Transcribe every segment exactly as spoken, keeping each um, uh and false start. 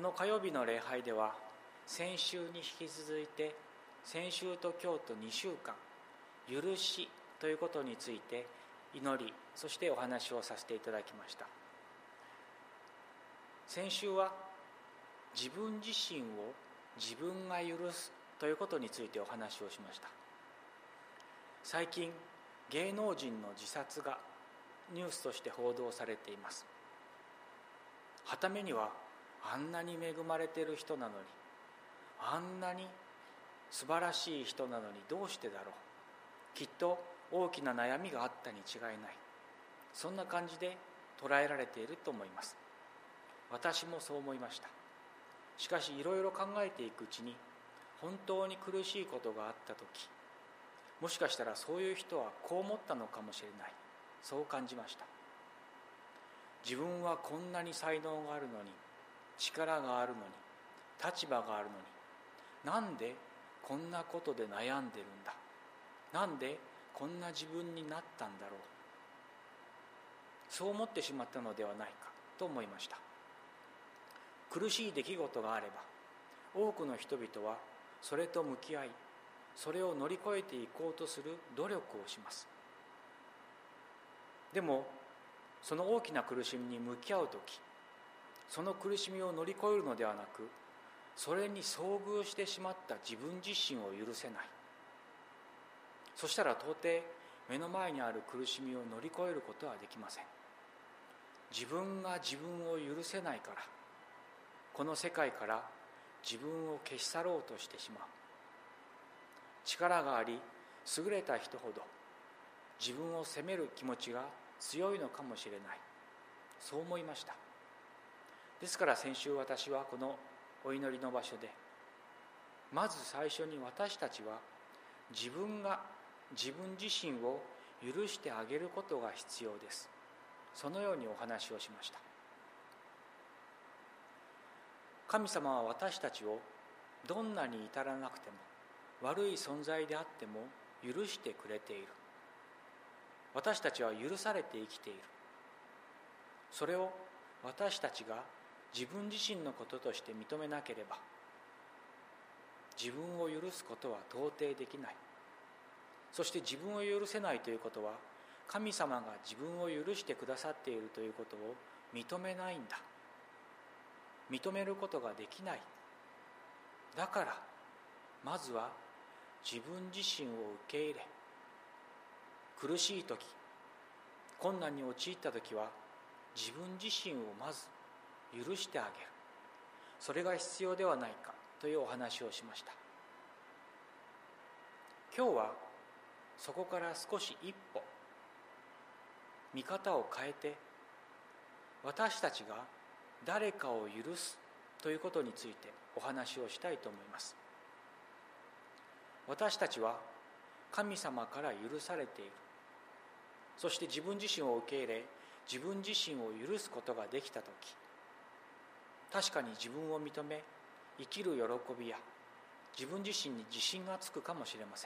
の火曜日の礼拝では先週に引き続いて先週と今日とにしゅうかん許しということについて祈り、そしてお話をさせていただきました。先週は自分自身を自分が許すということについてお話をしました。最近芸能人の自殺がニュースとして報道されています。はためにはあんなに恵まれている人なのに、あんなに素晴らしい人なのにどうしてだろう、きっと大きな悩みがあったに違いない、そんな感じで捉えられていると思います。私もそう思いました。しかしいろいろ考えていくうちに、本当に苦しいことがあったとき、もしかしたらそういう人はこう思ったのかもしれない、そう感じました。自分はこんなに才能があるのに、力があるのに、立場があるのに、なんでこんなことで悩んでるんだ、なんでこんな自分になったんだろう、そう思ってしまったのではないかと思いました。苦しい出来事があれば、多くの人々はそれと向き合い、それを乗り越えていこうとする努力をします。でもその大きな苦しみに向き合うとき、その苦しみを乗り越えるのではなく、それに遭遇してしまった自分自身を許せない。そしたら到底目の前にある苦しみを乗り越えることはできません。自分が自分を許せないから、この世界から自分を消し去ろうとしてしまう。力があり優れた人ほど自分を責める気持ちが強いのかもしれない、そう思いました。ですから先週私はこのお祈りの場所で、まず最初に私たちは自分が自分自身を許してあげることが必要です、そのようにお話をしました。神様は私たちをどんなに至らなくても、悪い存在であっても許してくれている。私たちは許されて生きている。それを私たちが自分自身のこととして認めなければ、自分を許すことは到底できない。そして自分を許せないということは、神様が自分を許してくださっているということを認めないんだ。認めることができない。だからまずは自分自身を受け入れ、苦しい時、困難に陥った時は自分自身をまず許してあげる、それが必要ではないかというお話をしました。今日はそこから少し一歩見方を変えて、私たちが誰かを許すということについてお話をしたいと思います。私たちは神様から許されている。そして自分自身を受け入れ、自分自身を許すことができたとき、確かに自分を認め、生きる喜びや自分自身に自信がつくかもしれません。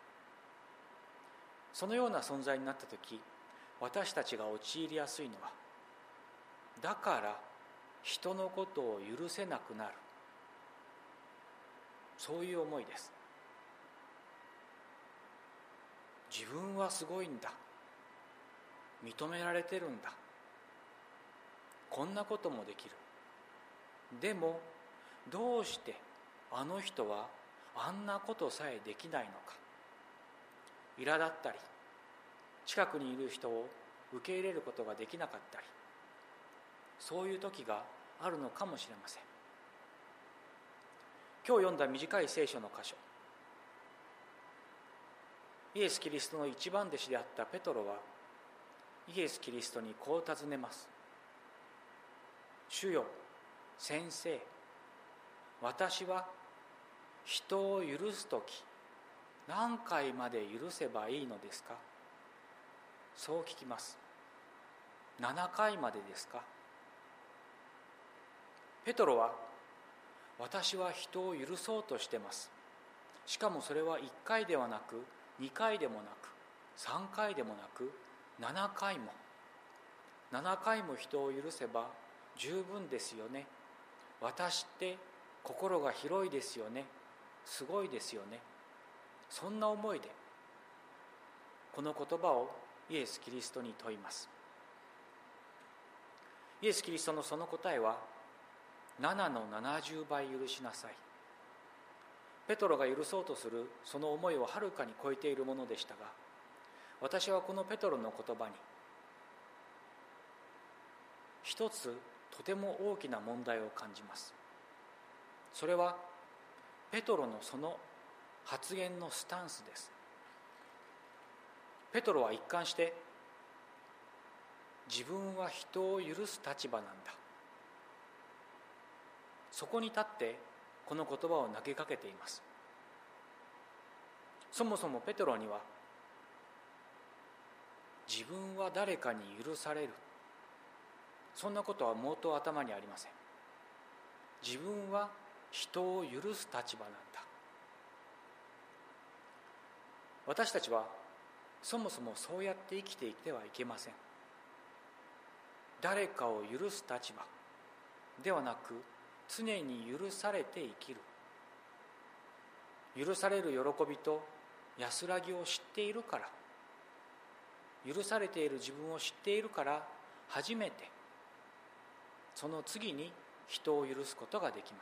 そのような存在になったとき、私たちが陥りやすいのは、だから人のことを許せなくなる、そういう思いです。自分はすごいんだ、認められてるんだ、こんなこともできる。でもどうしてあの人はあんなことさえできないのか。苛立ったり、近くにいる人を受け入れることができなかったり、そういう時があるのかもしれません。今日読んだ短い聖書の箇所、イエス・キリストの一番弟子であったペトロはイエス・キリストにこう尋ねます。主よ、先生、私は人を許すとき何回まで許せばいいのですか。そう聞きます。ななかいまでですか。ペトロは、私は人を許そうとしてます。しかもそれはいっかいではなく、にかいでもなく、さんかいでもなく、ななかいもななかいも人を許せば十分ですよね。 私って心が広いですよね、すごいですよね、そんな思いでこの言葉をイエス・キリストに問います。イエス・キリストのその答えはななのななじゅうばい許しなさい。ペトロが許そうとするその思いをはるかに超えているものでしたが、私はこのペトロの言葉に一つとても大きな問題を感じます。それはペトロのその発言のスタンスです。ペトロは一貫して自分は人を許す立場なんだ、そこに立ってこの言葉を投げかけています。そもそもペトロには自分は誰かに許される、そんなことは毛頭頭にありません。自分は人を許す立場なんだ。私たちはそもそもそうやって生きていってはいけません。誰かを許す立場ではなく、常に許されて生きる。許される喜びと安らぎを知っているから、許されている自分を知っているから初めてその次に人を許すことができます。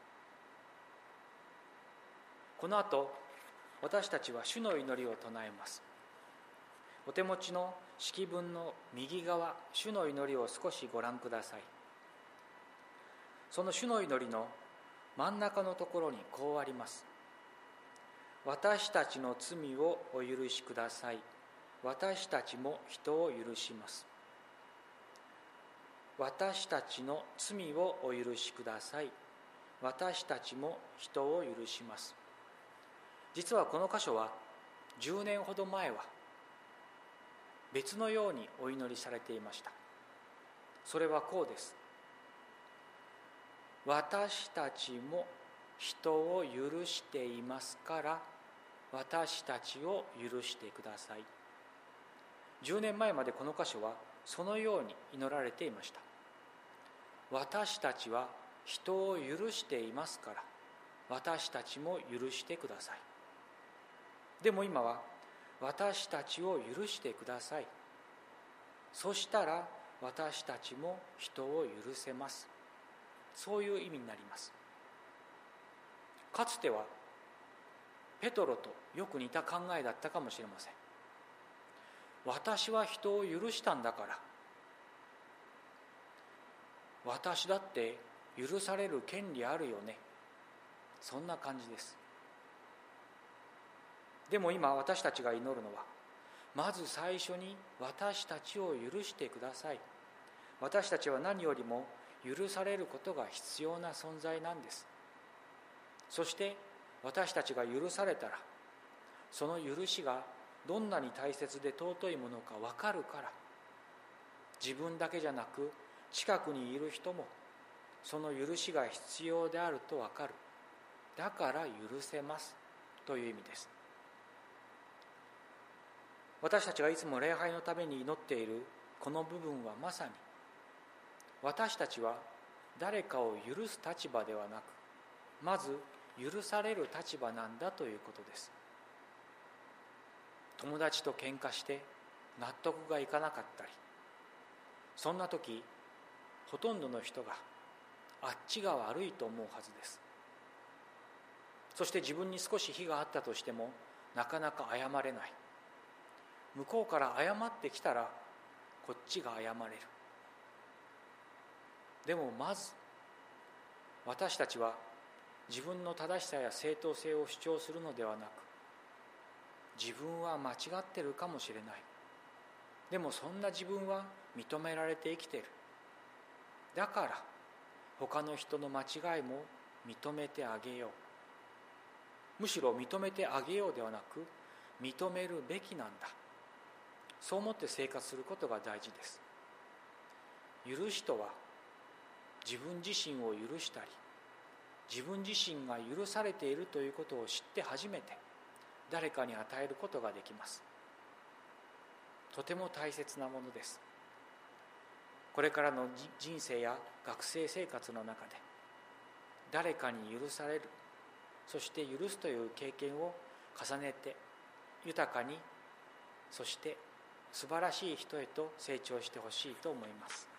この後、私たちは主の祈りを唱えます。お手持ちの式文の右側、主の祈りを少しご覧ください。その主の祈りの真ん中のところにこうあります。私たちの罪をお許しください。私たちも人を許します。私たちの罪をお許しください。私たちも人を許します。実はこの箇所はじゅうねんほど前は別のようにお祈りされていました。それはこうです。私たちも人を許していますから私たちを許してください。じゅうねんまえまでこの箇所はそのように祈られていました。私たちは人を許していますから私たちも許してください。でも今は私たちを許してください。そしたら私たちも人を許せます。そういう意味になります。かつてはペトロとよく似た考えだったかもしれません。私は人を許したんだから私だって許される権利あるよね、そんな感じです。でも今私たちが祈るのは、まず最初に私たちを許してください。私たちは何よりも許されることが必要な存在なんです。そして私たちが許されたら、その許しがどんなに大切で尊いものか分かるから、自分だけじゃなく近くにいる人もその許しが必要であると分かる。だから許せますという意味です。私たちがいつも礼拝のために祈っているこの部分はまさに、私たちは誰かを許す立場ではなく、まず許される立場なんだということです。友達と喧嘩して納得がいかなかったり、そんな時ほとんどの人があっちが悪いと思うはずです。そして自分に少し非があったとしてもなかなか謝れない。向こうから謝ってきたらこっちが謝れる。でもまず私たちは自分の正しさや正当性を主張するのではなく、自分は間違ってるかもしれない。でもそんな自分は認められて生きている。だから他の人の間違いも認めてあげよう。むしろ認めてあげようではなく、認めるべきなんだ。そう思って生活することが大事です。許しとは、自分自身を許したり、自分自身が許されているということを知って初めて誰かに与えることができます。とても大切なものです。これからの人生や学生生活の中で、 誰かに許される、そして許すという経験を重ねて、豊かに、そして素晴らしい人へと成長してほしいと思います。